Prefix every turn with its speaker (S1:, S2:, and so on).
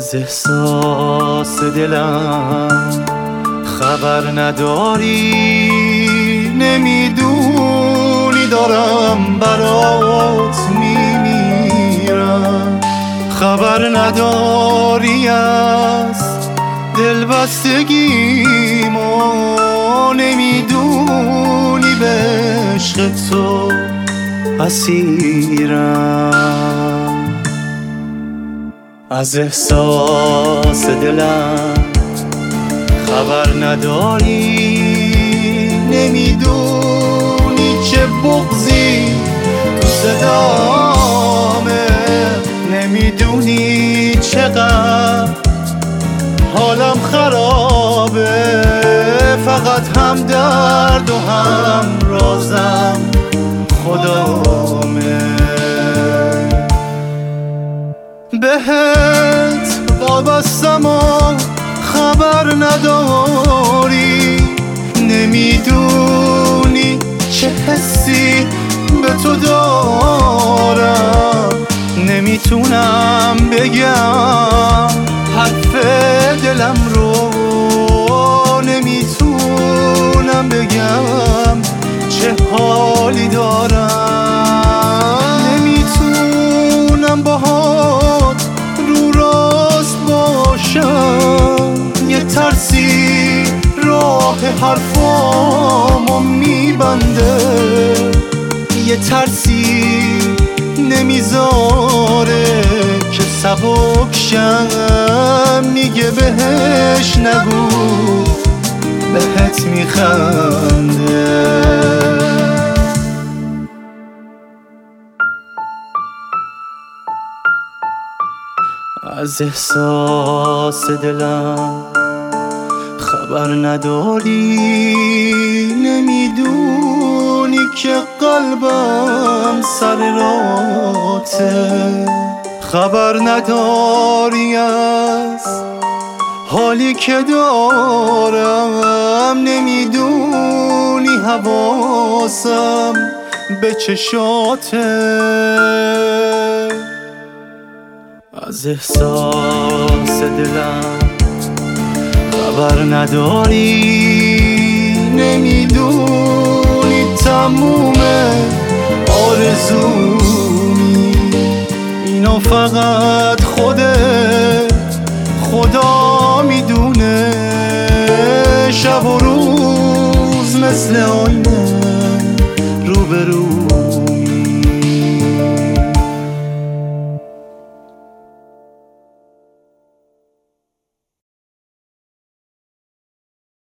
S1: از احساس دلم خبر نداری، نمیدونی دارم برات میمیرم. خبر نداری از دلبستگیمو، نمیدونی به عشق تو اسیرم. از احساس دلم خبر نداری، نمیدونی چه بغضی تو صدامه، نمیدونی چقدر حالم خرابه. فقط هم درد و هم رازم خدامه. بهت وابستم و خبر نداری، نمیدونی چه حسی به تو دارم. نمیتونم بگم حرف دلم رو، نمیتونم بگم چه حالی دارم. نمیتونم باهات رو راست باشم، یه ترسی راه حرفامو میبنده، یه ترسی نمیذاره که سبک شم. میگه بهش نگو بهت میخنده. از احساس دلم خبر نداری، نمیدونی که قلبم سر راته. خبر نداری از حالی که دارم، نمیدونی حواسم به چشاته. از احساس دلم خبر نداری، نمیدونی تموم آرزومی اینو فقط خدا میدونه. شب و روز مثل